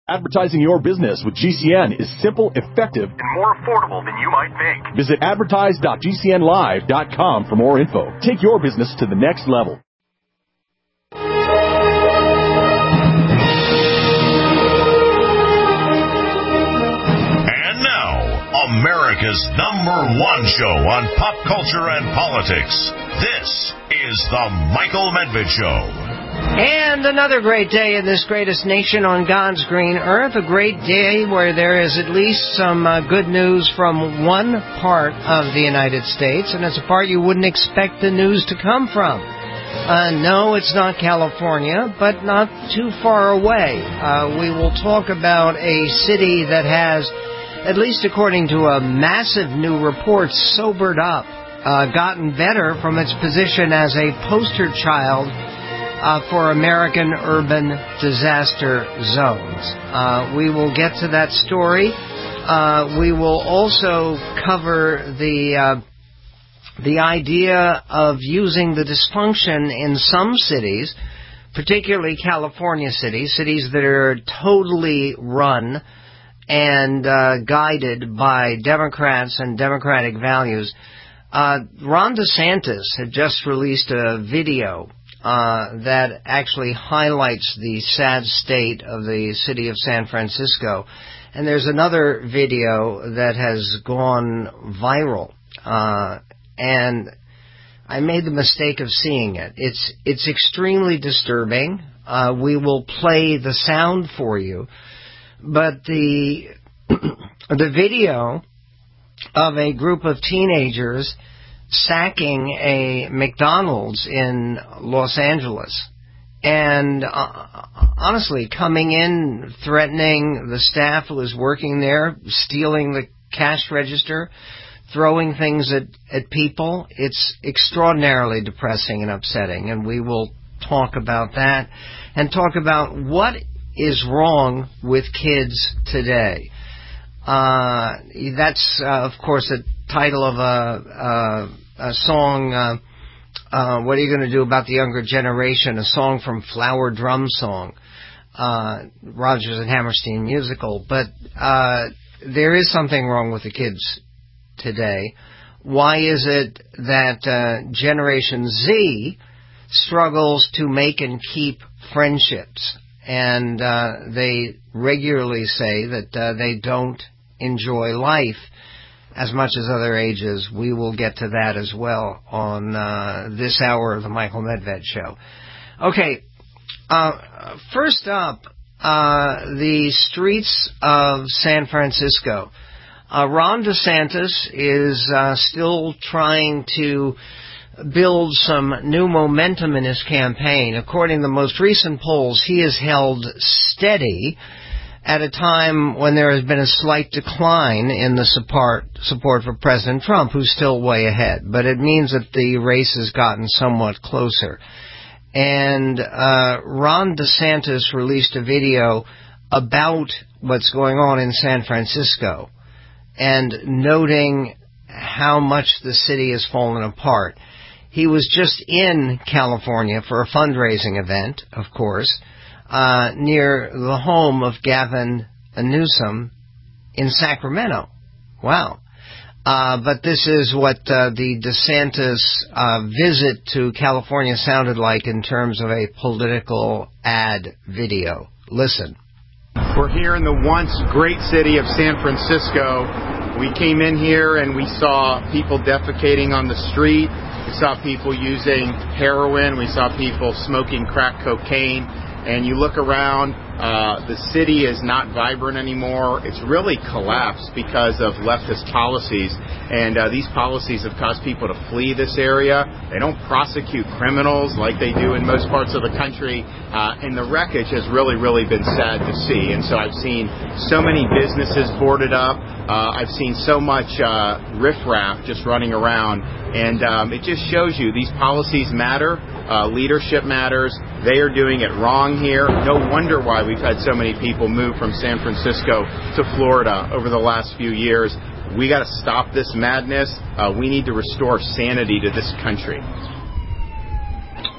Advertising your business with GCN is simple, effective, and more affordable than you might think. Visit advertise.gcnlive.com for more info. Take your business to the next level. And now, America's #1 show on pop culture and politics. This is The Michael Medved Show. And another great day in this greatest nation on God's green earth. A great day where there is at least some good news from one part of the United States, and it's a part you wouldn't expect the news to come from. No, it's not California, but not too far away. We will talk about a city that has, at least according to a massive new report, sobered up, gotten better from its position as a poster child for American urban disaster zones. We will get to that story. We will also cover the idea of using the dysfunction in some cities, particularly California cities that are totally run and guided by Democrats and Democratic values. Ron DeSantis had just released a video that actually highlights the sad state of the city of San Francisco. And there's another video that has gone viral. And I made the mistake of seeing it. It's extremely disturbing. We will play the sound for you. But the video of a group of teenagers sacking a McDonald's in Los Angeles, and honestly coming in, threatening the staff who was working there, stealing the cash register, throwing things at people. It's extraordinarily depressing and upsetting, and we will talk about that and talk about what is wrong with kids today. That's, of course, the title of a song, What Are You Going to Do About the Younger Generation, a song from Flower Drum Song, Rodgers and Hammerstein musical. But there is something wrong with the kids today. Why is it that Generation Z struggles to make and keep friendships? And they regularly say that they don't enjoy life as much as other ages. We will get to that as well on this hour of the Michael Medved Show. Okay, first up, the streets of San Francisco. Ron DeSantis is still trying to build some new momentum in his campaign. According to the most recent polls, he has held steady at a time when there has been a slight decline in the support for President Trump, who's still way ahead. But it means that the race has gotten somewhat closer. And Ron DeSantis released a video about what's going on in San Francisco and noting how much the city has fallen apart. He was just in California for a fundraising event, of course, near the home of Gavin Newsom in Sacramento. Wow. But this is what the DeSantis visit to California sounded like in terms of a political ad video. Listen. We're here in the once great city of San Francisco. We came in here and we saw people defecating on the street. We saw people using heroin. We saw people smoking crack cocaine. And you look around, the city is not vibrant anymore. It's really collapsed because of leftist policies. And these policies have caused people to flee this area. They don't prosecute criminals like they do in most parts of the country. And the wreckage has really, really been sad to see. And so I've seen so many businesses boarded up. I've seen so much riffraff just running around. And it just shows you these policies matter. Leadership matters. They are doing it wrong here. No wonder why we've had so many people move from San Francisco to Florida over the last few years. We got to stop this madness. We need to restore sanity to this country.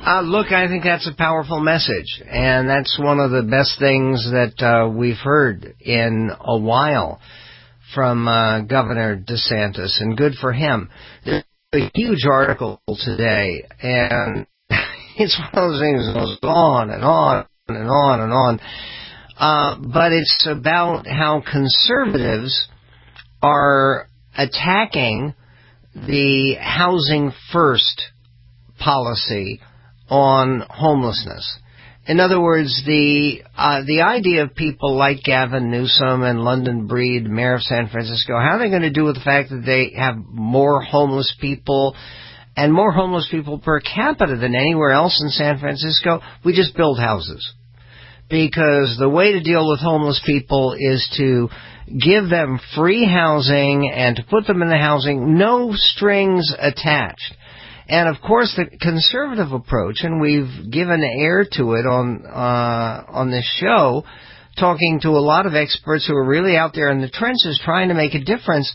Look, I think that's a powerful message, and that's one of the best things that we've heard in a while from Governor DeSantis, and good for him. There's a huge article today, and it's one of those things that goes on and on and on and on. But it's about how conservatives are attacking the housing first policy on homelessness. In other words, the idea of people like Gavin Newsom and London Breed, mayor of San Francisco, how are they going to do with the fact that they have more homeless people and more homeless people per capita than anywhere else in San Francisco? We just build houses. Because the way to deal with homeless people is to give them free housing and to put them in the housing, no strings attached. And of course, the conservative approach, and we've given air to it on this show, talking to a lot of experts who are really out there in the trenches trying to make a difference.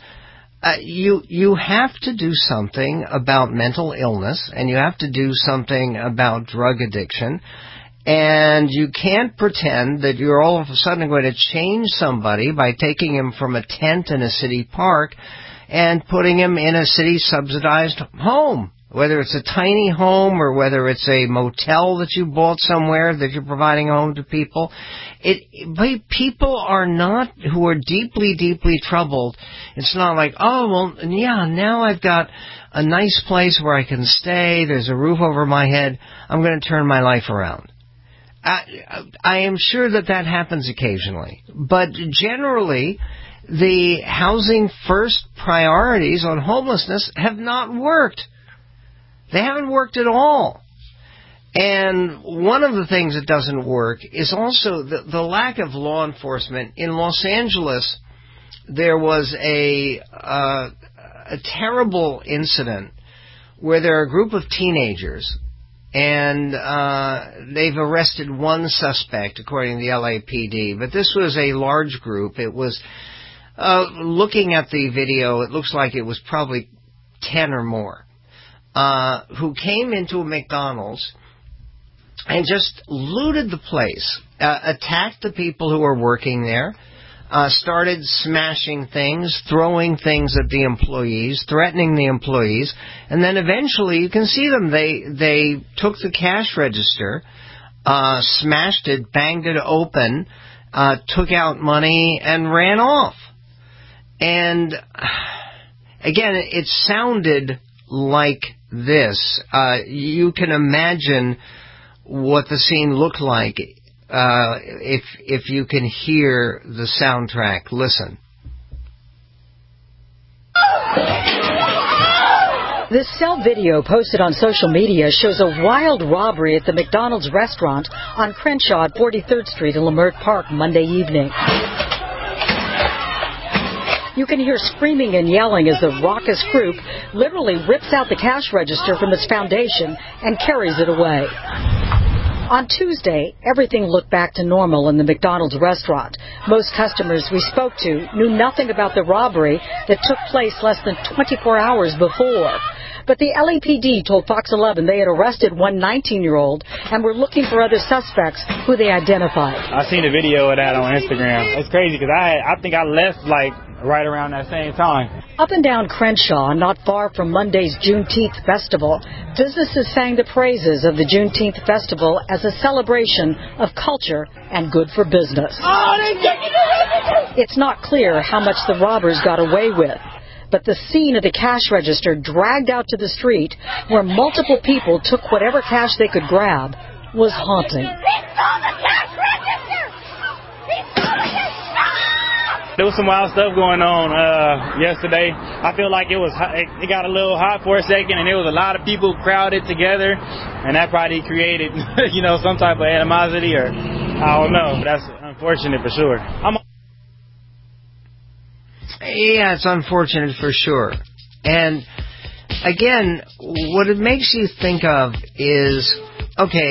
You have to do something about mental illness, and you have to do something about drug addiction. And you can't pretend that you're all of a sudden going to change somebody by taking him from a tent in a city park and putting him in a city-subsidized home. Whether it's a tiny home or whether it's a motel that you bought somewhere that you're providing a home to people. People are not, who are deeply, deeply troubled. It's not like, oh, well, yeah, now I've got a nice place where I can stay. There's a roof over my head. I'm going to turn my life around. I am sure that happens occasionally. But generally, the housing first priorities on homelessness have not worked. They haven't worked at all. And one of the things that doesn't work is also the lack of law enforcement. In Los Angeles, there was a terrible incident where there are a group of teenagers, and they've arrested one suspect, according to the LAPD. But this was a large group. It was, looking at the video, it looks like it was probably 10 or more. Who came into a McDonald's and just looted the place, attacked the people who were working there, started smashing things, throwing things at the employees, threatening the employees, and then eventually, you can see them, they took the cash register, smashed it, banged it open, took out money, and ran off. And again, it sounded like this. You can imagine what the scene looked like if you can hear the soundtrack. Listen. This cell video posted on social media shows a wild robbery at the McDonald's restaurant on Crenshaw at 43rd Street in Leimert Park Monday evening. You can hear screaming and yelling as the raucous group literally rips out the cash register from its foundation and carries it away. On Tuesday, everything looked back to normal in the McDonald's restaurant. Most customers we spoke to knew nothing about the robbery that took place less than 24 hours before. But the LAPD told Fox 11 they had arrested one 19-year-old and were looking for other suspects who they identified. I seen a video of that on Instagram. It's crazy because I think I left right around that same time. Up and down Crenshaw, not far from Monday's Juneteenth festival, businesses sang the praises of the Juneteenth festival as a celebration of culture and good for business. It's not clear how much the robbers got away with. But the scene of the cash register dragged out to the street, where multiple people took whatever cash they could grab, was haunting. There was some wild stuff going on yesterday. I feel like it got a little hot for a second, and there was a lot of people crowded together, and that probably created, some type of animosity, or I don't know. But that's unfortunate for sure. Yeah, it's unfortunate for sure. And again, what it makes you think of is, okay,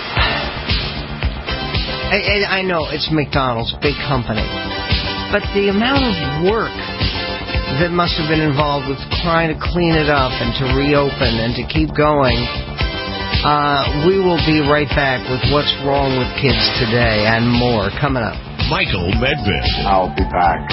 I know it's McDonald's, big company, but the amount of work that must have been involved with trying to clean it up and to reopen and to keep going, We will be right back with what's wrong with kids today and more coming up. Michael Medved. I'll be back.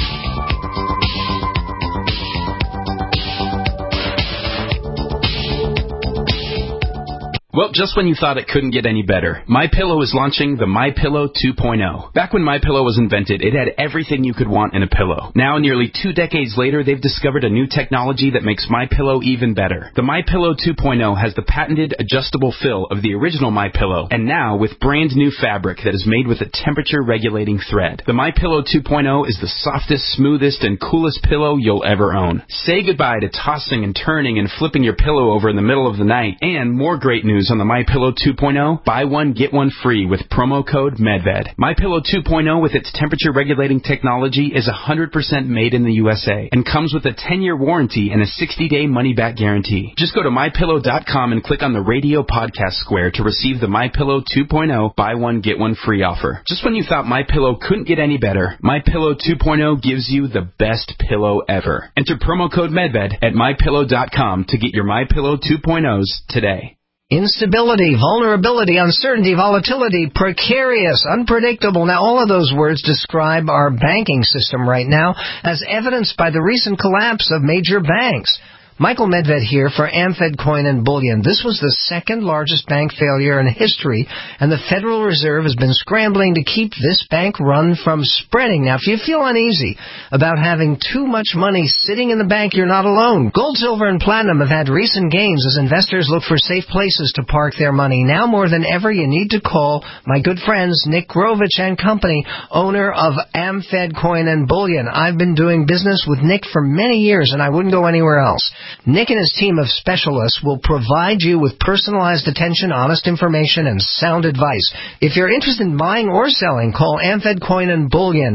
Well, just when you thought it couldn't get any better, MyPillow is launching the MyPillow 2.0. Back when MyPillow was invented, it had everything you could want in a pillow. Now, nearly 2 decades later, they've discovered a new technology that makes MyPillow even better. The MyPillow 2.0 has the patented adjustable fill of the original MyPillow, and now with brand new fabric that is made with a temperature-regulating thread. The MyPillow 2.0 is the softest, smoothest, and coolest pillow you'll ever own. Say goodbye to tossing and turning and flipping your pillow over in the middle of the night. And more great news on the MyPillow 2.0, buy one, get one free with promo code MEDVED. MyPillow 2.0 with its temperature-regulating technology is 100% made in the USA and comes with a 10-year warranty and a 60-day money-back guarantee. Just go to MyPillow.com and click on the radio podcast square to receive the MyPillow 2.0 buy one, get one free offer. Just when you thought MyPillow couldn't get any better, MyPillow 2.0 gives you the best pillow ever. Enter promo code MEDVED at MyPillow.com to get your MyPillow 2.0s today. Instability, vulnerability, uncertainty, volatility, precarious, unpredictable. Now, all of those words describe our banking system right now, as evidenced by the recent collapse of major banks. Michael Medved here for AmFed Coin and Bullion. This was the second largest bank failure in history, and the Federal Reserve has been scrambling to keep this bank run from spreading. Now, if you feel uneasy about having too much money sitting in the bank, you're not alone. Gold, silver, and platinum have had recent gains as investors look for safe places to park their money. Now more than ever, you need to call my good friends Nick Grovich and Company, owner of AmFed Coin and Bullion. I've been doing business with Nick for many years, and I wouldn't go anywhere else. Nick and his team of specialists will provide you with personalized attention, honest information, and sound advice. If you're interested in buying or selling, call AmFed Coin and Bullion,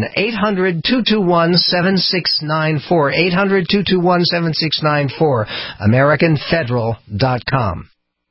800-221-7694, 800-221-7694, AmericanFederal.com.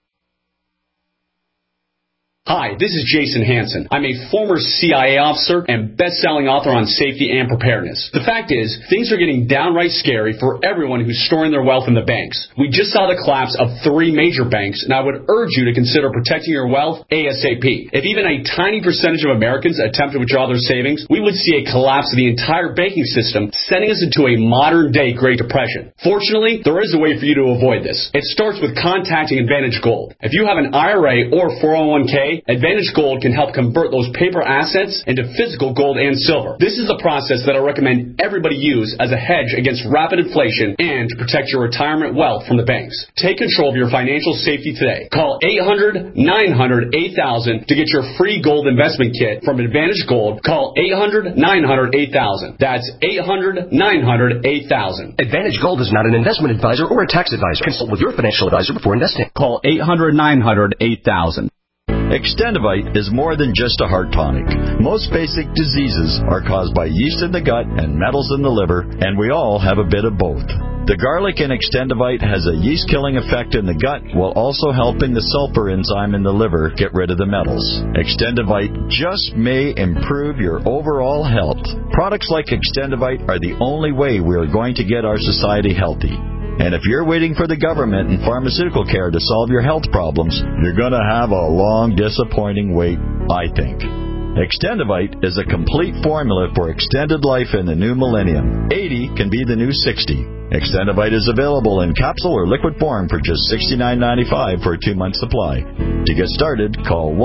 Hi, this is Jason Hansen. I'm a former CIA officer and best-selling author on safety and preparedness. The fact is, things are getting downright scary for everyone who's storing their wealth in the banks. We just saw the collapse of 3 major banks, and I would urge you to consider protecting your wealth ASAP. If even a tiny percentage of Americans attempt to withdraw their savings, we would see a collapse of the entire banking system, sending us into a modern-day Great Depression. Fortunately, there is a way for you to avoid this. It starts with contacting Advantage Gold. If you have an IRA or 401k, Advantage Gold can help convert those paper assets into physical gold and silver. This is the process that I recommend everybody use as a hedge against rapid inflation and to protect your retirement wealth from the banks. Take control of your financial safety today. Call 800-900-8000 to get your free gold investment kit from Advantage Gold. Call 800-900-8000. That's 800-900-8000. Advantage Gold is not an investment advisor or a tax advisor. Consult with your financial advisor before investing. Call 800-900-8000. Extendivite is more than just a heart tonic. Most basic diseases are caused by yeast in the gut and metals in the liver, and we all have a bit of both. The garlic in Extendivite has a yeast-killing effect in the gut while also helping the sulfur enzyme in the liver get rid of the metals. Extendivite just may improve your overall health. Products like Extendivite are the only way we are going to get our society healthy. And if you're waiting for the government and pharmaceutical care to solve your health problems, you're going to have a long, disappointing wait, I think. Extendivite is a complete formula for extended life in the new millennium. 80 can be the new 60. Extendivite is available in capsule or liquid form for just $69.95 for a 2-month supply. To get started, call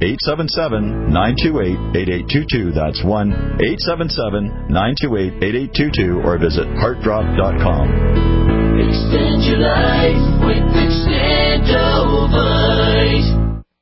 1-877-928-8822. That's 1-877-928-8822 or visit heartdrop.com. Extend your life with Extendivite.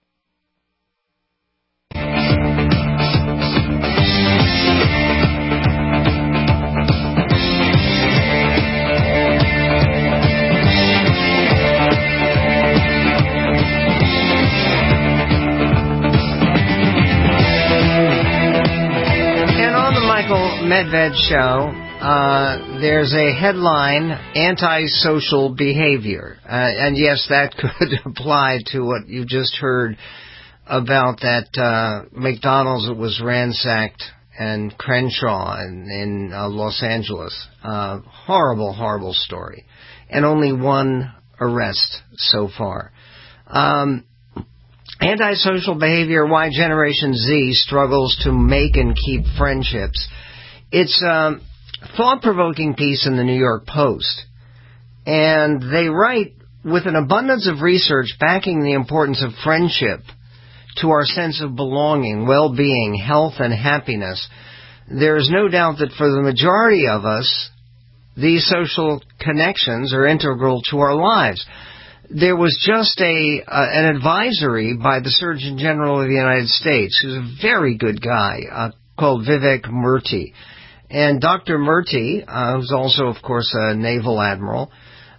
And on the Michael Medved Show, there's a headline, antisocial behavior. And yes, that could apply to what you just heard about that McDonald's that was ransacked and Crenshaw in Los Angeles. Horrible, horrible story. And only 1 arrest so far. Antisocial behavior, why Generation Z struggles to make and keep friendships. It's a thought-provoking piece in the New York Post. And they write, with an abundance of research backing the importance of friendship to our sense of belonging, well-being, health, and happiness, there is no doubt that for the majority of us, these social connections are integral to our lives. There was just an advisory by the Surgeon General of the United States, who's a very good guy, called Vivek Murthy. And Dr. Murthy, who's also, of course, a naval admiral,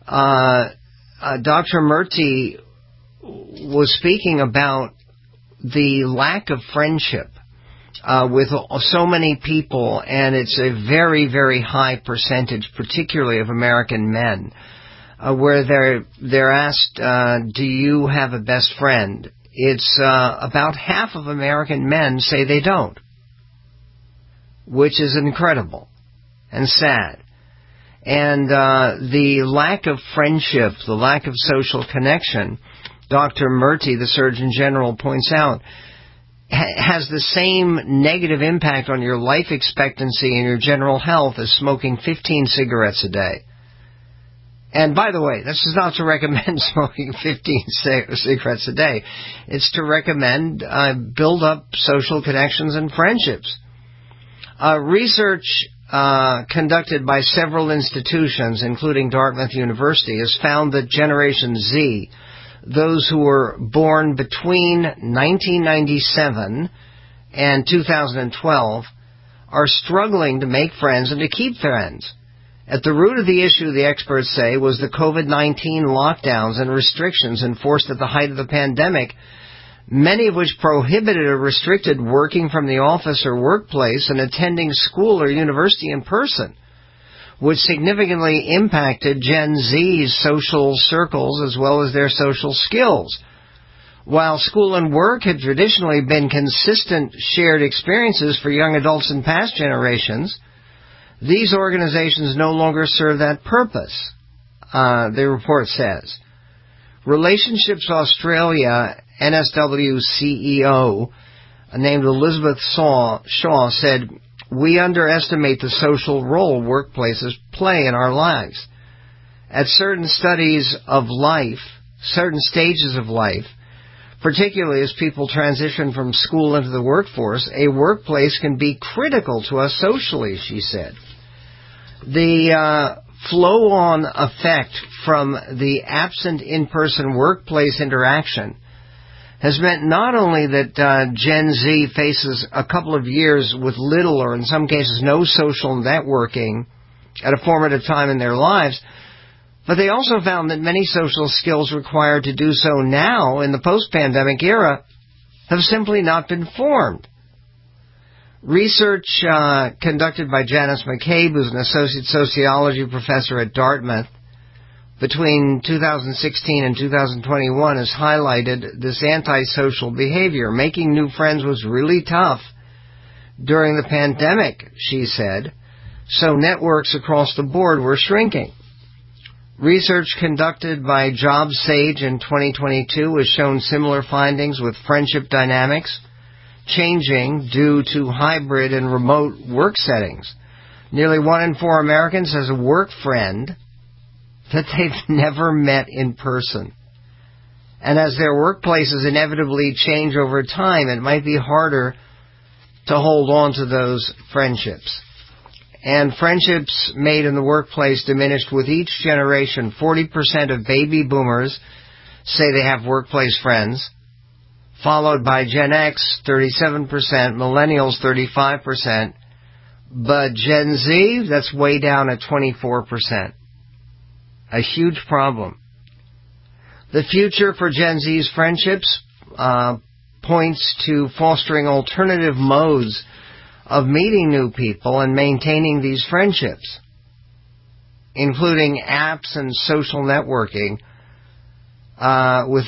Dr. Murthy was speaking about the lack of friendship with so many people, and it's a very, very high percentage, particularly of American men, where they're asked, do you have a best friend? It's about half of American men say they don't, which is incredible and sad. And the lack of friendship, the lack of social connection, Dr. Murthy, the Surgeon General, points out, has the same negative impact on your life expectancy and your general health as smoking 15 cigarettes a day. And by the way, this is not to recommend smoking 15 cigarettes a day. It's to recommend build up social connections and friendships. Research conducted by several institutions, including Dartmouth University, has found that Generation Z, those who were born between 1997 and 2012, are struggling to make friends and to keep friends. At the root of the issue, the experts say, was the COVID-19 lockdowns and restrictions enforced at the height of the pandemic, many of which prohibited or restricted working from the office or workplace and attending school or university in person, which significantly impacted Gen Z's social circles as well as their social skills. While school and work had traditionally been consistent shared experiences for young adults in past generations, these organizations no longer serve that purpose, the report says. Relationships Australia NSW CEO, named Elizabeth Shaw, said, "We underestimate the social role workplaces play in our lives. At certain stages of life, particularly as people transition from school into the workforce, a workplace can be critical to us socially," she said. The flow-on effect from the absent in-person workplace interaction has meant not only that Gen Z faces a couple of years with little or in some cases no social networking at a formative time in their lives, but they also found that many social skills required to do so now in the post-pandemic era have simply not been formed. Research conducted by Janice McCabe, who's an associate sociology professor at Dartmouth, between 2016 and 2021 has highlighted this antisocial behavior. Making new friends was really tough during the pandemic, she said, so networks across the board were shrinking. Research conducted by JobSage in 2022 has shown similar findings, with friendship dynamics changing due to hybrid and remote work settings. Nearly 1 in 4 Americans has a work friend that they've never met in person. And as their workplaces inevitably change over time, it might be harder to hold on to those friendships. And friendships made in the workplace diminished with each generation. 40% of baby boomers say they have workplace friends, followed by Gen X, 37%, millennials, 35%, but Gen Z, that's way down at 24%. A huge problem. The future for Gen Z's friendships points to fostering alternative modes of meeting new people and maintaining these friendships, including apps and social networking, with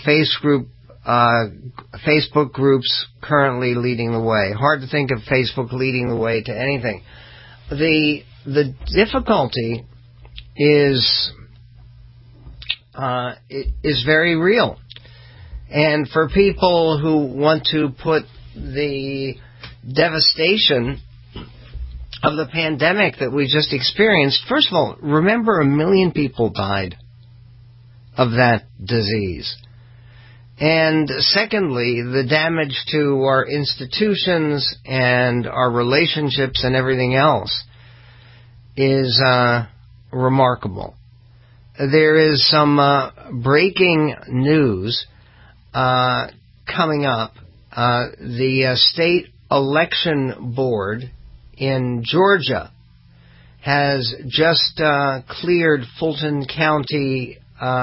Facebook groups currently leading the way. Hard to think of Facebook leading the way to anything. The difficulty is very real. And for people who want to put the devastation of the pandemic that we just experienced, first of all, remember 1 million people died of that disease. And secondly, the damage to our institutions and our relationships and everything else is remarkable. There is some breaking news coming up. The state election board in Georgia has just cleared Fulton County,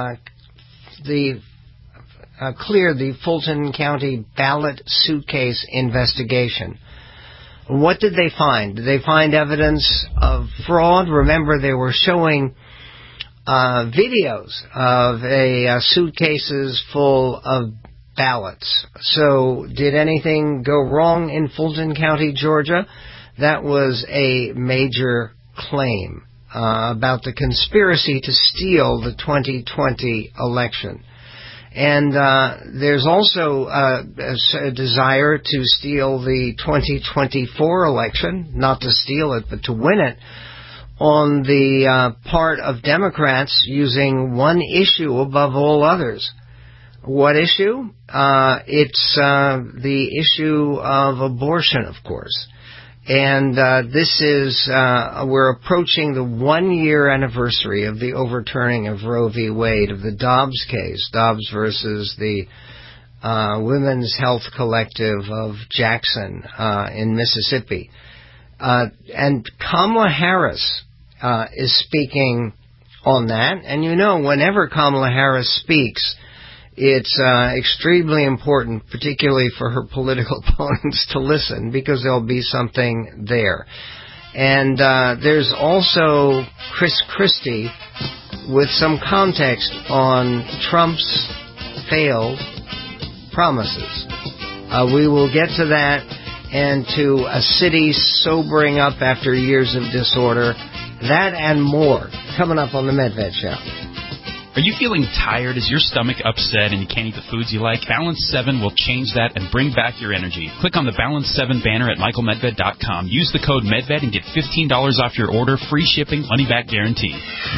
cleared the Fulton County ballot suitcase investigation. What did they find? Did they find evidence of fraud? Remember, they were showing videos of suitcases full of ballots. So did anything go wrong in Fulton County, Georgia? That was a major claim about the conspiracy to steal the 2020 election. And there's also a desire to steal the 2024 election, not to steal it, but to win it, on the part of Democrats using one issue above all others. What issue? It's the issue of abortion, of course. And this is, we're approaching the 1-year anniversary of the overturning of Roe v. Wade, of the Dobbs case, Dobbs versus the Women's Health Collective of Jackson in Mississippi. And Kamala Harris is speaking on that. And you know, whenever Kamala Harris speaks, it's extremely important, particularly for her political opponents, to listen, because there'll be something there. And there's also Chris Christie with some context on Trump's failed promises. We will get to that, and to a city sobering up after years of disorder. That and more coming up on the Medved Show. Are you feeling tired? Is your stomach upset and you can't eat the foods you like? Balance 7 will change that and bring back your energy. Click on the Balance 7 banner at michaelmedved.com. Use the code MEDVED and get $15 off your order, free shipping, money-back guarantee.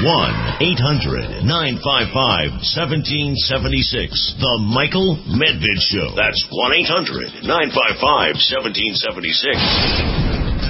1-800-955-1776. The Michael Medved Show. That's 1-800-955-1776.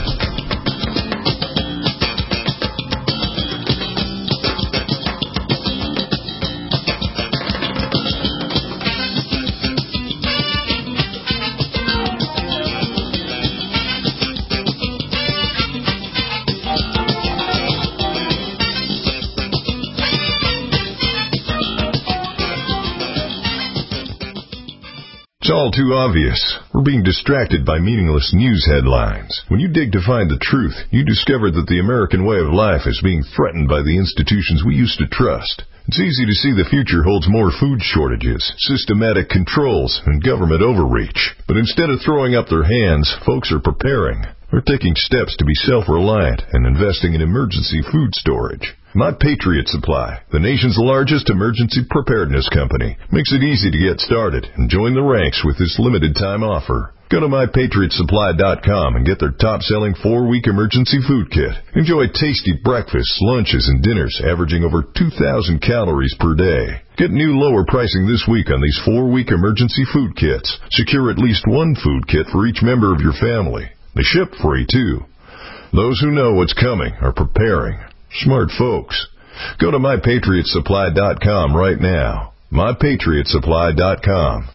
It's all too obvious. We're being distracted by meaningless news headlines. When you dig to find the truth, you discover that the American way of life is being threatened by the institutions we used to trust. It's easy to see the future holds more food shortages, systematic controls, and government overreach. But instead of throwing up their hands, folks are preparing. They're taking steps to be self-reliant and investing in emergency food storage. My Patriot Supply, the nation's largest emergency preparedness company, makes it easy to get started and join the ranks with this limited-time offer. Go to MyPatriotSupply.com and get their top-selling 4-week emergency food kit. Enjoy tasty breakfasts, lunches, and dinners averaging over 2,000 calories per day. Get new lower pricing this week on these 4-week emergency food kits. Secure at least one food kit for each member of your family. They ship free, too. Those who know what's coming are preparing. Smart folks. Go to MyPatriotSupply.com right now. MyPatriotSupply.com.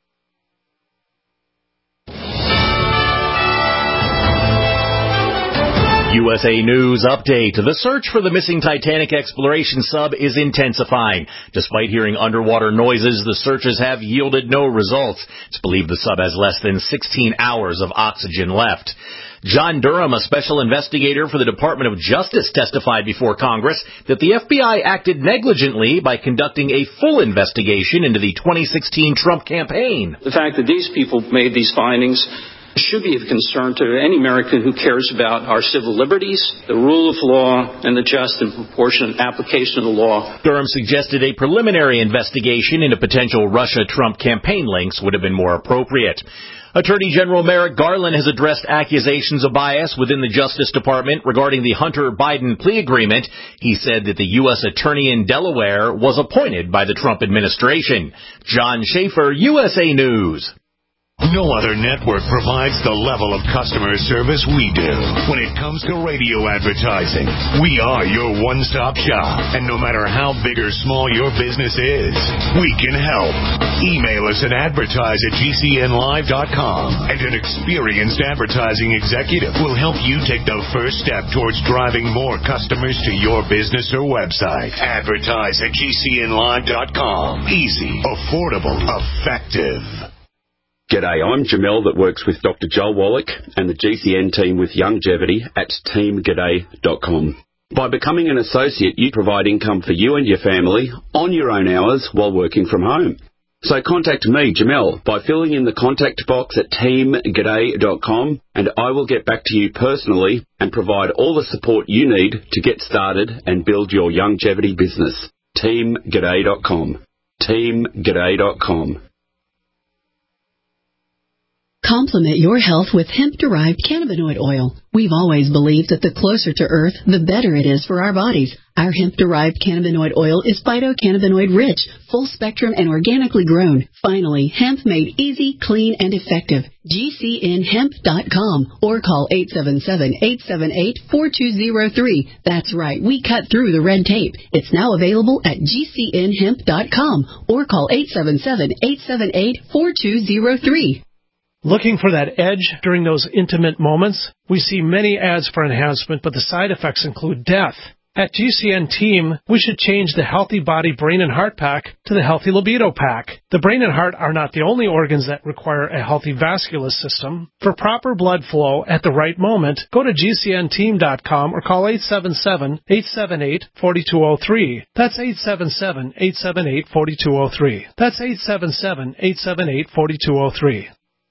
USA News Update. The search for the missing Titanic exploration sub is intensifying. Despite hearing underwater noises, the searches have yielded no results. It's believed the sub has less than 16 hours of oxygen left. John Durham, a special investigator for the Department of Justice, testified before Congress that the FBI acted negligently by conducting a full investigation into the 2016 Trump campaign. The fact that these people made these findings should be of concern to any American who cares about our civil liberties, the rule of law, and the just and proportionate application of the law. Durham suggested a preliminary investigation into potential Russia-Trump campaign links would have been more appropriate. Attorney General Merrick Garland has addressed accusations of bias within the Justice Department regarding the Hunter Biden plea agreement. He said that the U.S. Attorney in Delaware was appointed by the Trump administration. John Schaefer, USA News. No other network provides the level of customer service we do. When it comes to radio advertising, we are your one-stop shop. And no matter how big or small your business is, we can help. Email us at advertise@gcnlive.com, and an experienced advertising executive will help you take the first step towards driving more customers to your business or website. Advertise@gcnlive.com. Easy, affordable, effective. G'day, I'm Jamel that works with Dr. Joel Wallach and the GCN team with Longevity at teamg'day.com. By becoming an associate, you provide income for you and your family on your own hours while working from home. So contact me, Jamel, by filling in the contact box at teamg'day.com, and I will get back to you personally and provide all the support you need to get started and build your longevity business. teamg'day.com. teamg'day.com. Complement your health with hemp-derived cannabinoid oil. We've always believed that the closer to Earth, the better it is for our bodies. Our hemp-derived cannabinoid oil is phytocannabinoid-rich, full-spectrum, and organically grown. Finally, hemp made easy, clean, and effective. GCNhemp.com or call 877-878-4203. That's right, we cut through the red tape. It's now available at GCNhemp.com or call 877-878-4203. Looking for that edge during those intimate moments? We see many ads for enhancement, but the side effects include death. At GCN Team, we should change the Healthy Body Brain and Heart Pack to the Healthy Libido Pack. The brain and heart are not the only organs that require a healthy vascular system. For proper blood flow at the right moment, go to GCNteam.com or call 877-878-4203. That's 877-878-4203. That's 877-878-4203.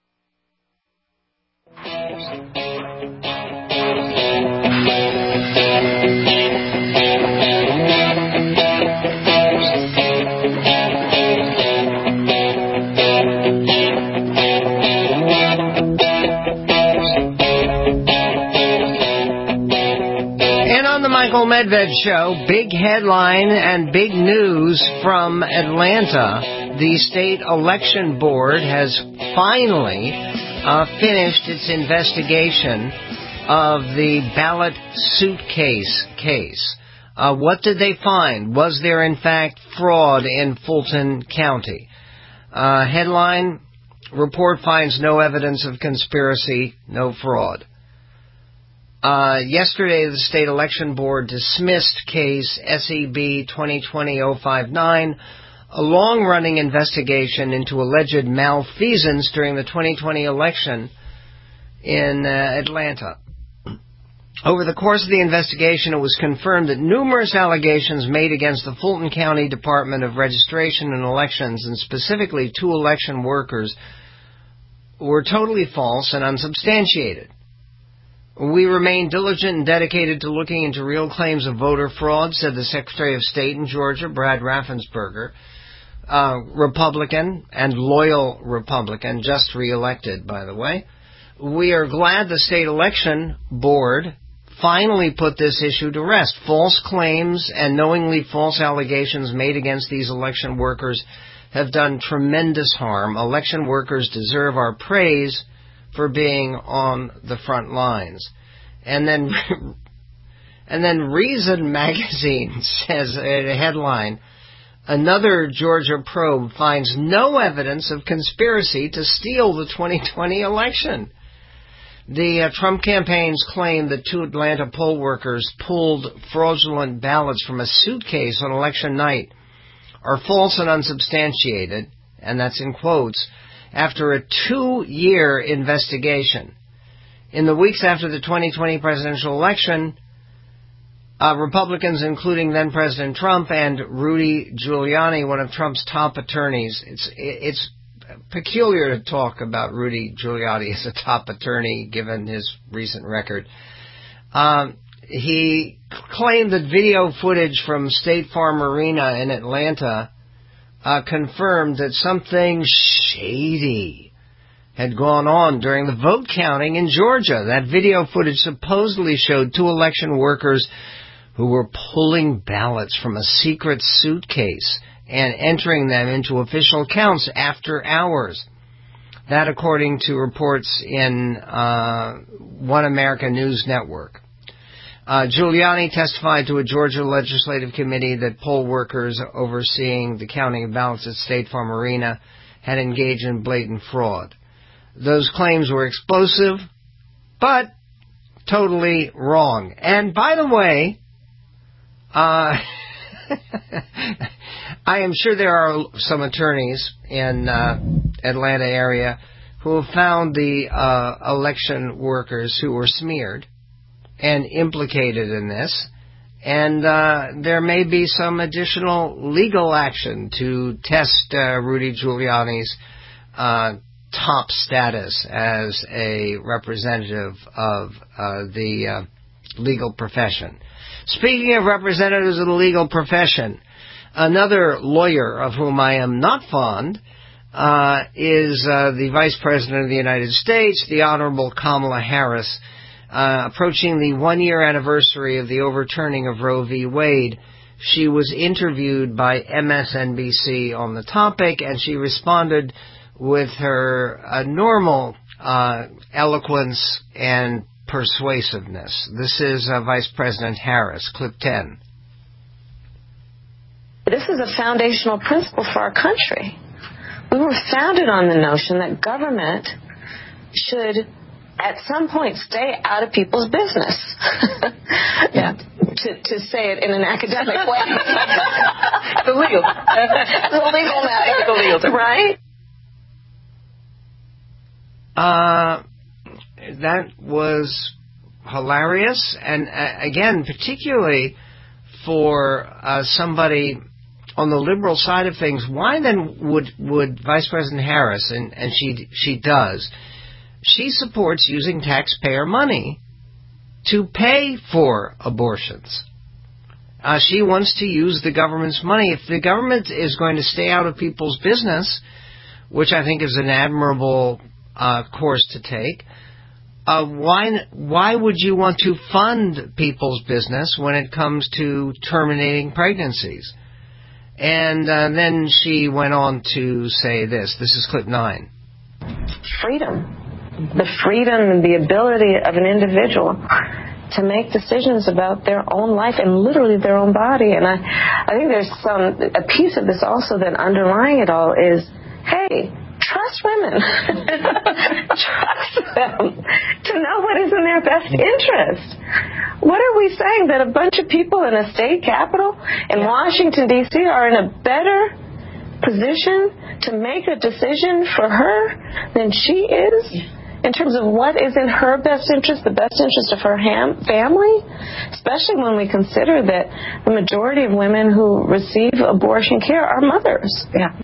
Michael Medved Show, big headline and big news from Atlanta. The state election board has finally finished its investigation of the ballot suitcase case. What did they find? Was there in fact fraud in Fulton County? Headline, report finds no evidence of conspiracy, no fraud. Yesterday, the State Election Board dismissed case SEB 2020-059, a long-running investigation into alleged malfeasance during the 2020 election in Atlanta. Over the course of the investigation, it was confirmed that numerous allegations made against the Fulton County Department of Registration and Elections, and specifically 2 election workers, were totally false and unsubstantiated. We remain diligent and dedicated to looking into real claims of voter fraud, said the Secretary of State in Georgia, Brad Raffensperger, Republican and loyal Republican, just reelected, by the way. We are glad the State Election Board finally put this issue to rest. False claims and knowingly false allegations made against these election workers have done tremendous harm. Election workers deserve our praise for being on the front lines. And then Reason magazine says, a headline, another Georgia probe finds no evidence of conspiracy to steal the 2020 election. The Trump campaigns claim that 2 Atlanta poll workers pulled fraudulent ballots from a suitcase on election night are false and unsubstantiated, and that's in quotes, after a 2-year investigation. In the weeks after the 2020 presidential election, Republicans, including then-President Trump and Rudy Giuliani, one of Trump's top attorneys, it's peculiar to talk about Rudy Giuliani as a top attorney, given his recent record. He claimed that video footage from State Farm Arena in Atlanta confirmed that something shady had gone on during the vote counting in Georgia. That video footage supposedly showed 2 election workers who were pulling ballots from a secret suitcase and entering them into official counts after hours. That according to reports in One America News Network. Giuliani testified to a Georgia legislative committee that poll workers overseeing the counting of ballots at State Farm Arena had engaged in blatant fraud. Those claims were explosive, but totally wrong. And by the way, I am sure there are some attorneys in Atlanta area who have found the election workers who were smeared and implicated in this, and there may be some additional legal action to test Rudy Giuliani's top status as a representative of the legal profession. Speaking of representatives of the legal profession, another lawyer of whom I am not fond is the Vice President of the United States, the Honorable Kamala Harris. Approaching the 1-year anniversary of the overturning of Roe v. Wade, she was interviewed by MSNBC on the topic, and she responded with her normal eloquence and persuasiveness. This is Vice President Harris, clip 10. This is a foundational principle for our country. We were founded on the notion that government should at some point stay out of people's business. Yeah. To say it in an academic way. It's illegal. It's a legal matter. Right? That was hilarious. And again, particularly for somebody on the liberal side of things, why then would Vice President Harris, and she does, she supports using taxpayer money to pay for abortions. She wants to use the government's money. If the government is going to stay out of people's business, which I think is an admirable course to take, why would you want to fund people's business when it comes to terminating pregnancies? And then she went on to say this. This is clip 9. Freedom. The freedom and the ability of an individual to make decisions about their own life and literally their own body. And I think there's a piece of this also that underlying it all is, hey, trust women. Trust them to know what is in their best interest. What are we saying? That a bunch of people in a state capitol in Washington, D.C. are in a better position to make a decision for her than she is? In terms of what is in her best interest, the best interest of her family, especially when we consider that the majority of women who receive abortion care are mothers. Yeah.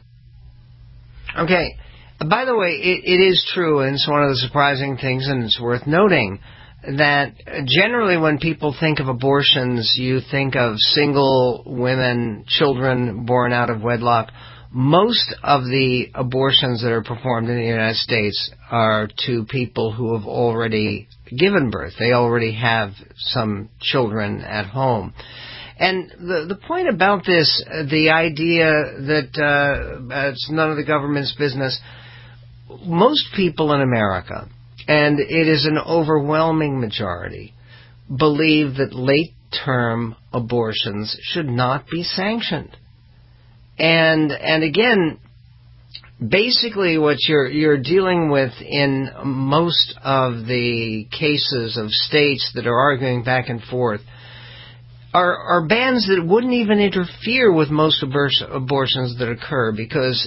Okay. By the way, it is true, and it's one of the surprising things, and it's worth noting, that generally when people think of abortions, you think of single women, children born out of wedlock. Most of the abortions that are performed in the United States are to people who have already given birth. They already have some children at home. And the point about this, the idea that it's none of the government's business, most people in America, and it is an overwhelming majority, believe that late-term abortions should not be sanctioned. And again, basically what you're dealing with in most of the cases of states that are arguing back and forth are bans that wouldn't even interfere with most abortions that occur, because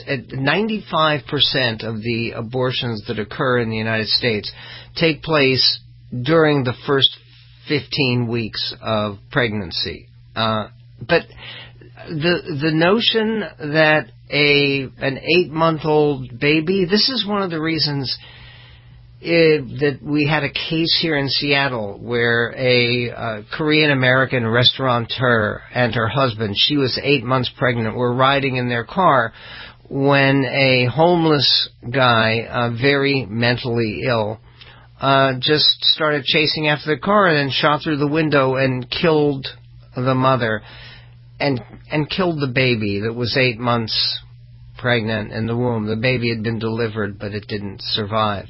95% of the abortions that occur in the United States take place during the first 15 weeks of pregnancy. But the notion that an 8-month-old baby, this is one of the reasons that we had a case here in Seattle where a Korean-American restaurateur and her husband, she was 8 months pregnant, were riding in their car when a homeless guy, very mentally ill, just started chasing after the car and then shot through the window and killed the mother and killed the baby that was 8 months pregnant in the womb. The baby had been delivered, but it didn't survive.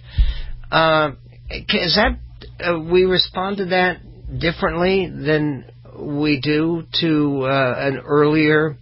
Is that we respond to that differently than we do to an earlier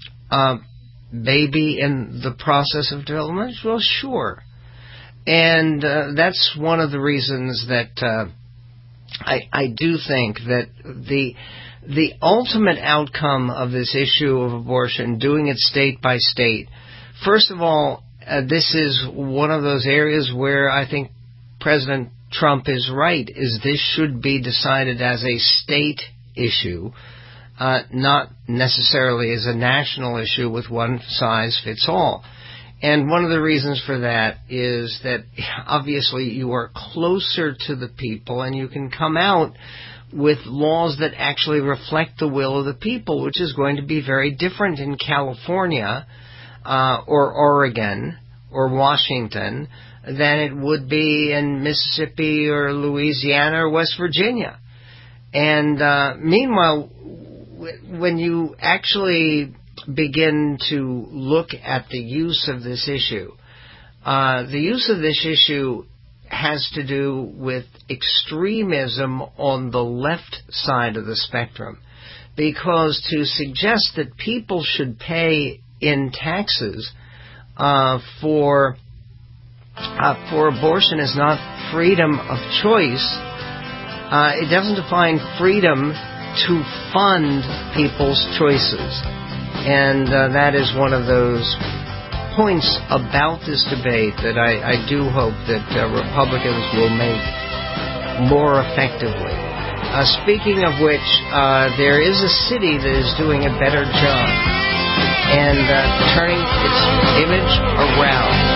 baby in the process of development? Well, sure. And that's one of the reasons that I do think that the ultimate outcome of this issue of abortion, doing it state by state, first of all, this is one of those areas where I think President Trump is right, is this should be decided as a state issue, not necessarily as a national issue with one size fits all. And one of the reasons for that is that obviously you are closer to the people and you can come out with laws that actually reflect the will of the people, which is going to be very different in California or Oregon or Washington than it would be in Mississippi or Louisiana or West Virginia. And meanwhile, when you actually begin to look at the use of this issue, the use of this issue has to do with extremism on the left side of the spectrum. Because to suggest that people should pay in taxes for abortion is not freedom of choice. It doesn't define freedom to fund people's choices. And that is one of those points about this debate that I do hope that Republicans will make more effectively. Speaking of which, there is a city that is doing a better job and turning its image around.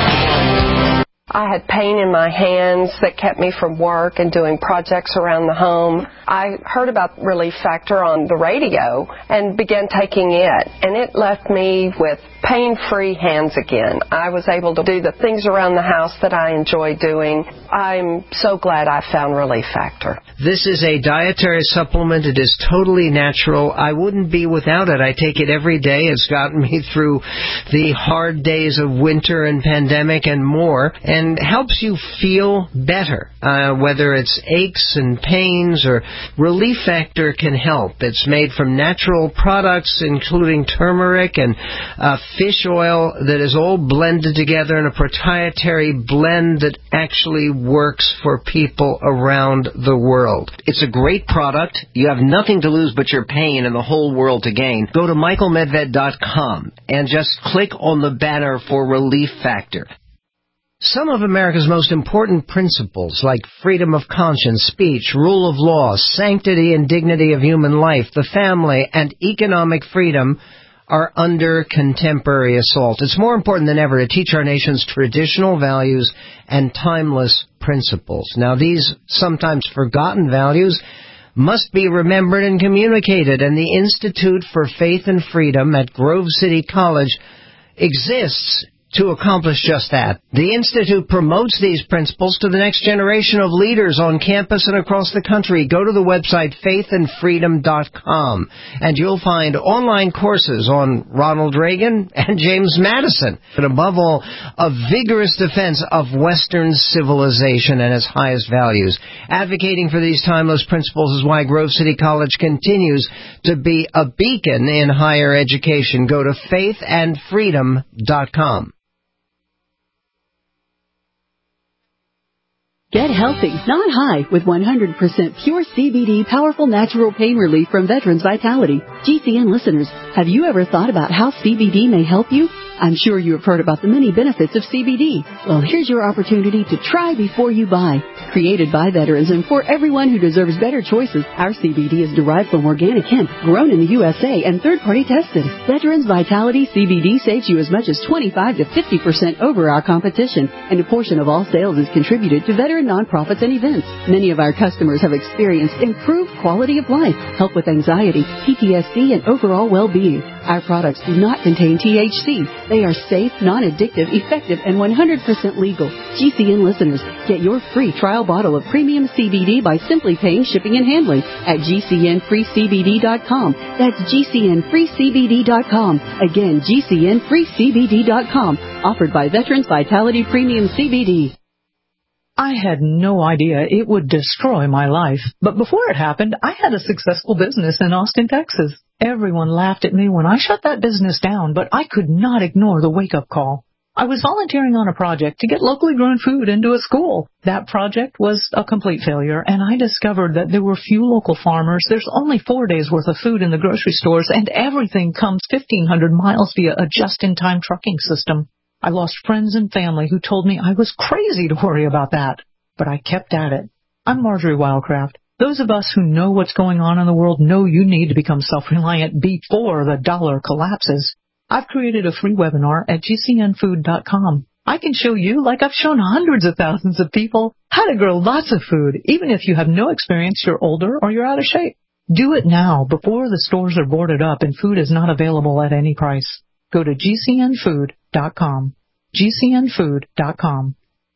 I had pain in my hands that kept me from work and doing projects around the home. I heard about Relief Factor on the radio and began taking it, and it left me with pain-free hands again. I was able to do the things around the house that I enjoy doing. I'm so glad I found Relief Factor. This is a dietary supplement. It is totally natural. I wouldn't be without it. I take it every day. It's gotten me through the hard days of winter and pandemic and more, and helps you feel better, whether it's aches and pains or Relief Factor can help. It's made from natural products, including turmeric and fish oil that is all blended together in a proprietary blend that actually works for people around the world. It's a great product. You have nothing to lose but your pain and the whole world to gain. Go to michaelmedved.com and just click on the banner for Relief Factor. Some of America's most important principles, like freedom of conscience, speech, rule of law, sanctity and dignity of human life, the family, and economic freedom, are under contemporary assault. It's more important than ever to teach our nation's traditional values and timeless principles. Now, these sometimes forgotten values must be remembered and communicated, and the Institute for Faith and Freedom at Grove City College exists to accomplish just that. The Institute promotes these principles to the next generation of leaders on campus and across the country. Go to the website faithandfreedom.com and you'll find online courses on Ronald Reagan and James Madison. And above all, a vigorous defense of Western civilization and its highest values. Advocating for these timeless principles is why Grove City College continues to be a beacon in higher education. Go to faithandfreedom.com. Get healthy, not high, with 100% pure CBD powerful natural pain relief from Veterans Vitality. GCN listeners, have you ever thought about how CBD may help you? I'm sure you have heard about the many benefits of CBD. Well, here's your opportunity to try before you buy. Created by veterans and for everyone who deserves better choices, our CBD is derived from organic hemp, grown in the USA and third-party tested. Veterans Vitality CBD saves you as much as 25 to 50% over our competition, and a portion of all sales is contributed to veteran nonprofits and events. Many of our customers have experienced improved quality of life, help with anxiety, PTSD, and overall well-being. Our products do not contain THC. They are safe, non-addictive, effective, and 100% legal. GCN listeners, get your free trial bottle of premium CBD by simply paying shipping and handling at GCNFreeCBD.com. That's GCNFreeCBD.com. Again, GCNFreeCBD.com. Offered by Veterans Vitality Premium CBD. I had no idea it would destroy my life. But before it happened, I had a successful business in Austin, Texas. Everyone laughed at me when I shut that business down, but I could not ignore the wake-up call. I was volunteering on a project to get locally grown food into a school. That project was a complete failure, and I discovered that there were few local farmers. There's only 4 days' worth of food in the grocery stores, and everything comes 1,500 miles via a just-in-time trucking system. I lost friends and family who told me I was crazy to worry about that, but I kept at it. I'm Marjorie Wildcraft. Those of us who know what's going on in the world know you need to become self-reliant before the dollar collapses. I've created a free webinar at GCNfood.com. I can show you, like I've shown hundreds of thousands of people, how to grow lots of food, even if you have no experience, you're older, or you're out of shape. Do it now, before the stores are boarded up and food is not available at any price. Go to GCNfood.com. GCNfood.com.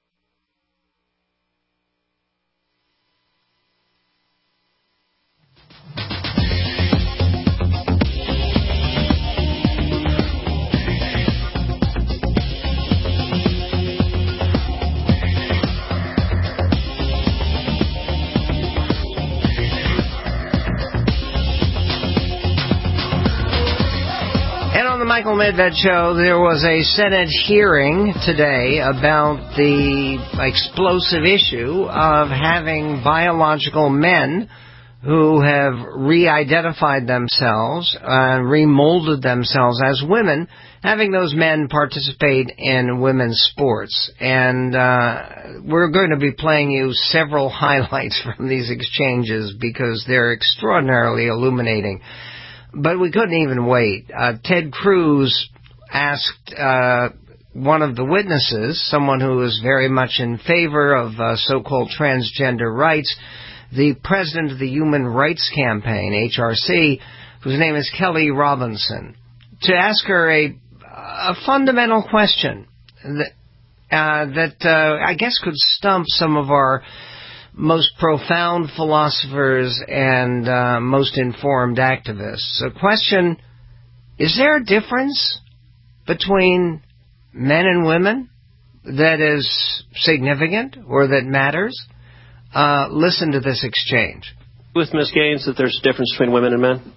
On the Michael Medved Show, there was a Senate hearing today about the explosive issue of having biological men who have re-identified themselves, remolded themselves as women, having those men participate in women's sports. And we're going to be playing you several highlights from these exchanges because they're extraordinarily illuminating. But we couldn't even wait. Ted Cruz asked one of the witnesses, someone who is very much in favor of so-called transgender rights, the president of the Human Rights Campaign, HRC, whose name is Kelly Robinson, to ask her a fundamental question that I guess could stump some of our most profound philosophers and most informed activists. The question, is there a difference between men and women that is significant or that matters? Listen to this exchange. With Ms. Gaines that there's a difference between women and men?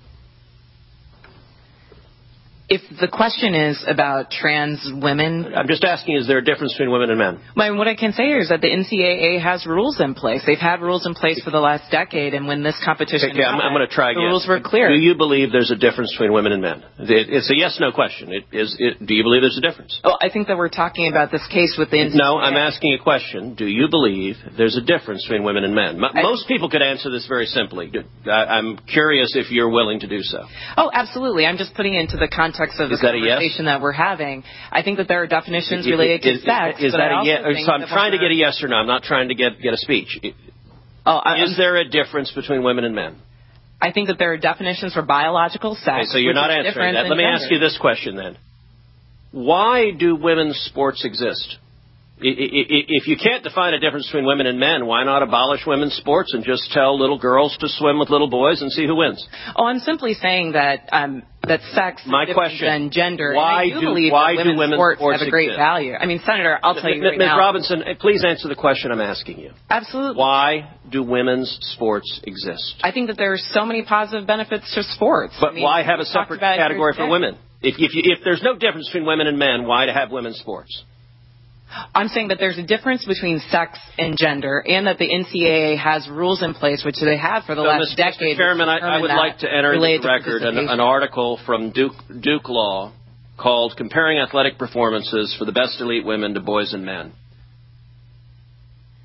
If the question is about trans women... I'm just asking, is there a difference between women and men? What I can say is that the NCAA has rules in place. They've had rules in place for the last decade, and when this competition happened, I'm going to try again. The rules were clear. Do you believe there's a difference between women and men? It's a yes-no question. Do you believe there's a difference? Well, I think that we're talking about this case with the NCAA. No, I'm asking a question. Do you believe there's a difference between women and men? Most people could answer this very simply. I'm curious if you're willing to do so. Oh, absolutely. I'm just putting it into the context of the conversation that we're having. I think that there are definitions related to sex. Is that a yes? So I'm trying to get a yes or no. I'm not trying to get a speech. Is there a difference between women and men? I think that there are definitions for biological sex. Okay, so you're not answering that. Let me ask you this question then. Why do women's sports exist? If you can't define a difference between women and men, why not abolish women's sports and just tell little girls to swim with little boys and see who wins? Oh, I'm simply saying that that sex is different than gender. Why and I do believe that women's sports have a great exist? Value. I mean, Senator, I'll tell you right now. Ms. Robinson, please answer the question I'm asking you. Absolutely. Why do women's sports exist? I think that there are so many positive benefits to sports. But why have a separate category for women? If there's no difference between women and men, why to have women's sports? I'm saying that there's a difference between sex and gender, and that the NCAA has rules in place, which they have for the last decade. Mr. Chairman, I would like to enter into the record an article from Duke Law called Comparing Athletic Performances for the Best Elite Women to Boys and Men.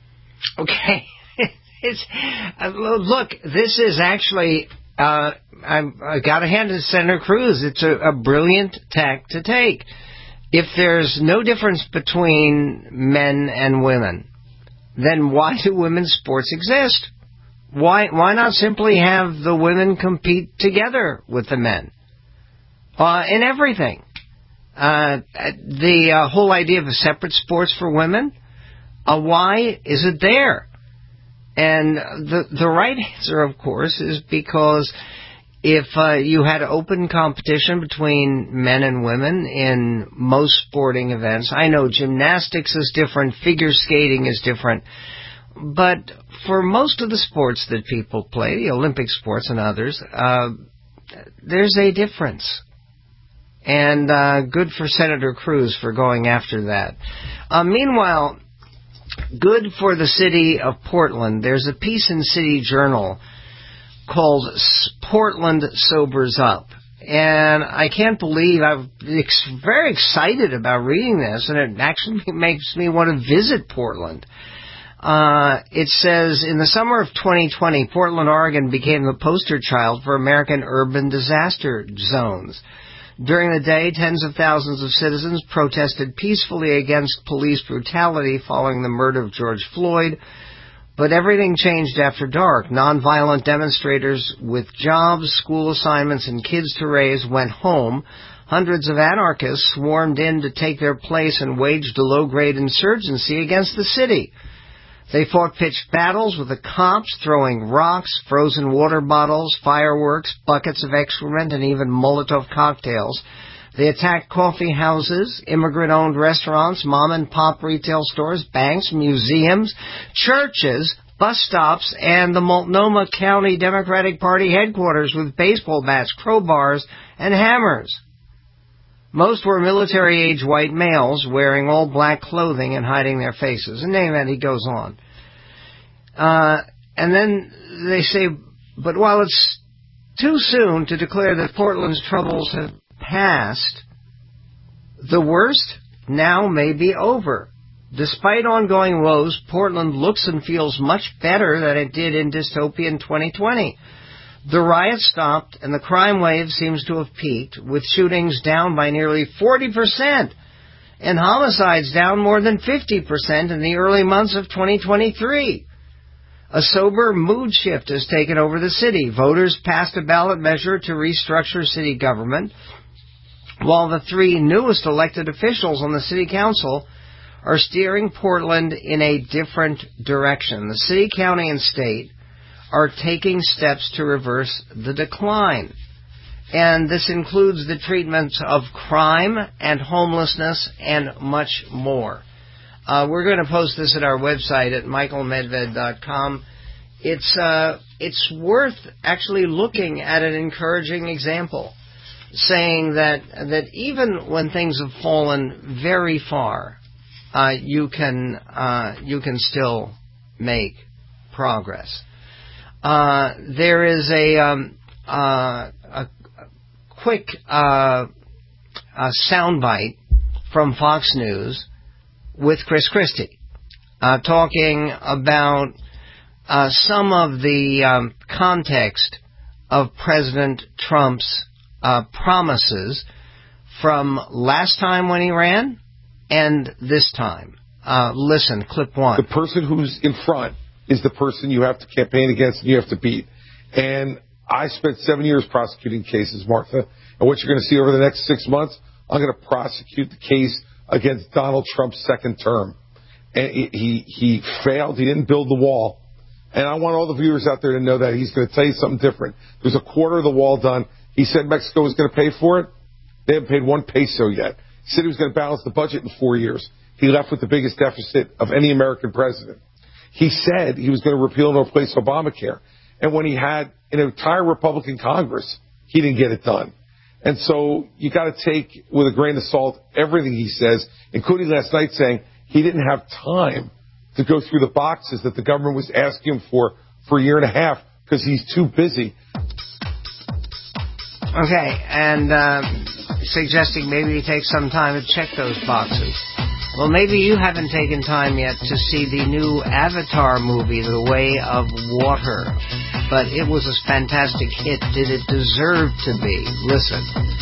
Okay. Look, this is actually, I got to hand it to Senator Cruz. It's a brilliant tack to take. If there's no difference between men and women, then why do women's sports exist? Why not simply have the women compete together with the men in everything? The whole idea of a separate sports for women, why is it there? And the right answer, of course, is because if you had open competition between men and women in most sporting events, I know gymnastics is different, figure skating is different, but for most of the sports that people play, the Olympic sports and others, there's a difference. And good for Senator Cruz for going after that. Meanwhile, good for the city of Portland. There's a piece in City Journal called Portland Sobers Up. And I can't believe I'm very excited about reading this, and it actually makes me want to visit Portland. It says, in the summer of 2020, Portland, Oregon became the poster child for American urban disaster zones. During the day, tens of thousands of citizens protested peacefully against police brutality following the murder of George Floyd, but everything changed after dark. Nonviolent demonstrators with jobs, school assignments, and kids to raise went home. Hundreds of anarchists swarmed in to take their place and waged a low-grade insurgency against the city. They fought pitched battles with the cops, throwing rocks, frozen water bottles, fireworks, buckets of excrement, and even Molotov cocktails. They attacked coffee houses, immigrant-owned restaurants, mom-and-pop retail stores, banks, museums, churches, bus stops, and the Multnomah County Democratic Party headquarters with baseball bats, crowbars, and hammers. Most were military-age white males wearing all black clothing and hiding their faces. And then he goes on. And then they say, but while it's too soon to declare that Portland's troubles have passed, the worst now may be over. Despite ongoing woes, Portland looks and feels much better than it did in dystopian 2020. The riots stopped, and the crime wave seems to have peaked, with shootings down by nearly 40% and homicides down more than 50% in the early months of 2023. A sober mood shift has taken over the city. Voters passed a ballot measure to restructure city government, while the three newest elected officials on the city council are steering Portland in a different direction. The city, county, and state are taking steps to reverse the decline. And this includes the treatment of crime and homelessness and much more. We're going to post this at our website at michaelmedved.com. It's worth actually looking at an encouraging example, saying that even when things have fallen very far, you can still make progress. There is a quick soundbite from Fox News with Chris Christie, talking about some of the context of President Trump's promises from last time when he ran and this time. Listen, clip one. The person who's in front is the person you have to campaign against and you have to beat. And I spent 7 years prosecuting cases, Martha. And what you're going to see over the next 6 months, I'm going to prosecute the case against Donald Trump's second term. And he failed. He didn't build the wall. And I want all the viewers out there to know that he's going to tell you something different. There's a quarter of the wall done. He said Mexico was going to pay for it. They haven't paid 1 peso yet. He said he was going to balance the budget in 4 years. He left with the biggest deficit of any American president. He said he was going to repeal and replace Obamacare. And when he had an entire Republican Congress, he didn't get it done. And so you got to take with a grain of salt everything he says, including last night saying he didn't have time to go through the boxes that the government was asking him for a year and a half because he's too busy. Okay, and suggesting maybe he takes some time to check those boxes. Well, maybe you haven't taken time yet to see the new Avatar movie, The Way of Water. But it was a fantastic hit. Did it deserve to be? Listen.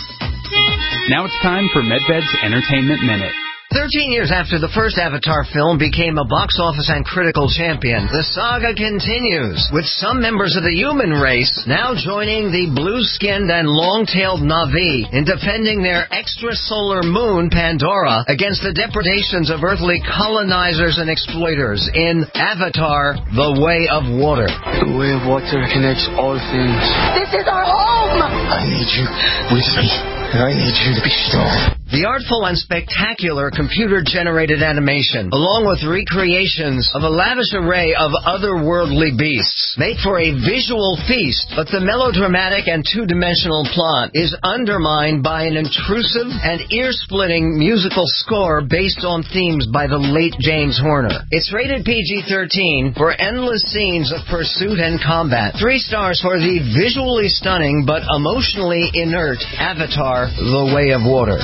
Now it's time for Medved's Entertainment Minute. 13 years after the first Avatar film became a box office and critical champion, the saga continues, with some members of the human race now joining the blue-skinned and long-tailed Na'vi in defending their extrasolar moon, Pandora, against the depredations of earthly colonizers and exploiters in Avatar, The Way of Water. The Way of Water connects all things. This is our home! I need you with me, and I need you to be strong. The artful and spectacular computer-generated animation, along with recreations of a lavish array of otherworldly beasts, make for a visual feast, but the melodramatic and two-dimensional plot is undermined by an intrusive and ear-splitting musical score based on themes by the late James Horner. It's rated PG-13 for endless scenes of pursuit and combat. 3 stars for the visually stunning but emotionally inert Avatar, The Way of Water.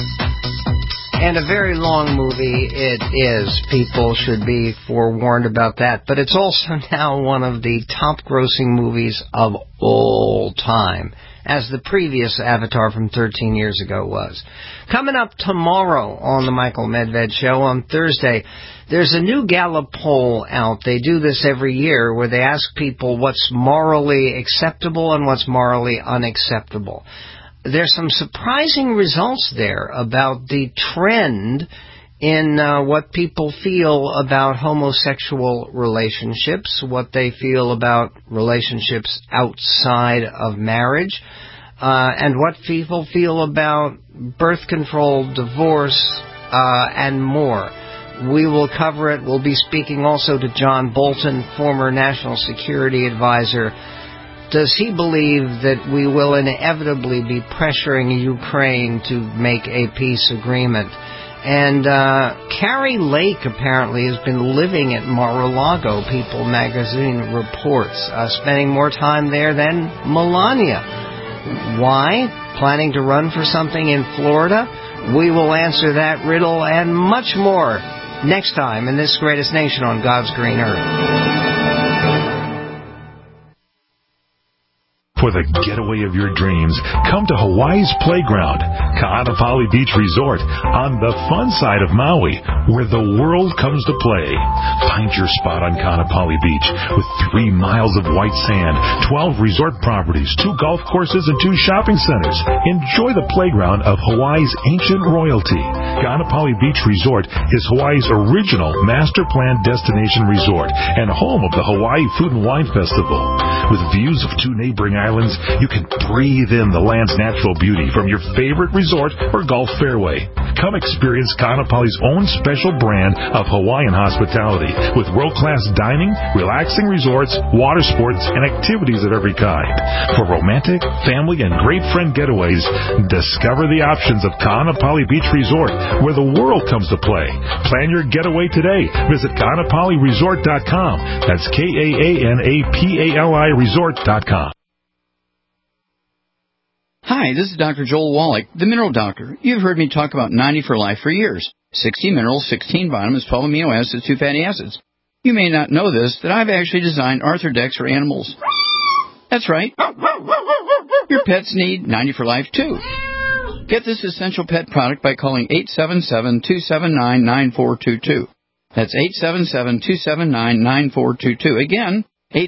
And a very long movie it is. People should be forewarned about that. But it's also now one of the top-grossing movies of all time, as the previous Avatar from 13 years ago was. Coming up tomorrow on the Michael Medved Show on Thursday, there's a new Gallup poll out. They do this every year where they ask people what's morally acceptable and what's morally unacceptable. There's some surprising results there about the trend in what people feel about homosexual relationships, what they feel about relationships outside of marriage, and what people feel about birth control, divorce, and more. We will cover it. We'll be speaking also to John Bolton, former National Security Advisor. Does he believe that we will inevitably be pressuring Ukraine to make a peace agreement? And Carrie Lake apparently has been living at Mar-a-Lago, People magazine reports, spending more time there than Melania. Why? Planning to run for something in Florida? We will answer that riddle and much more next time in this greatest nation on God's green earth. For the getaway of your dreams, come to Hawaii's Playground, Ka'anapali Beach Resort, on the fun side of Maui, where the world comes to play. Find your spot on Ka'anapali Beach with 3 miles of white sand, 12 resort properties, 2 golf courses, and 2 shopping centers. Enjoy the playground of Hawaii's ancient royalty. Ka'anapali Beach Resort is Hawaii's original master plan destination resort and home of the Hawaii Food and Wine Festival. With views of 2 neighboring islands, you can breathe in the land's natural beauty from your favorite resort or golf fairway. Come experience Ka'anapali's own special brand of Hawaiian hospitality with world-class dining, relaxing resorts, water sports, and activities of every kind. For romantic, family, and great friend getaways, discover the options of Ka'anapali Beach Resort, where the world comes to play. Plan your getaway today. Visit Ka'anapaliResort.com. That's KAANAPALI Resort.com. Hi, this is Dr. Joel Wallach, the Mineral Doctor. You've heard me talk about 90 for Life for years. 60 minerals, 16 vitamins, 12 amino acids, 2 fatty acids. You may not know this, that I've actually designed Arthrodex for animals. That's right. Your pets need 90 for Life, too. Get this essential pet product by calling 877-279-9422. That's 877-279-9422. Again,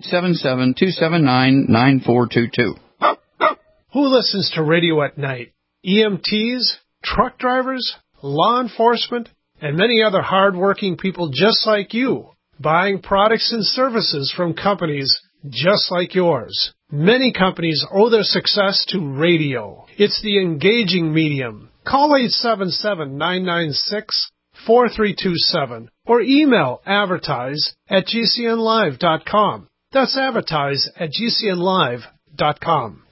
877-279-9422. Who listens to radio at night? EMTs, truck drivers, law enforcement, and many other hard-working people just like you, buying products and services from companies just like yours. Many companies owe their success to radio. It's the engaging medium. Call 877-996-4327 or email advertise@gcnlive.com. That's advertise@gcnlive.com.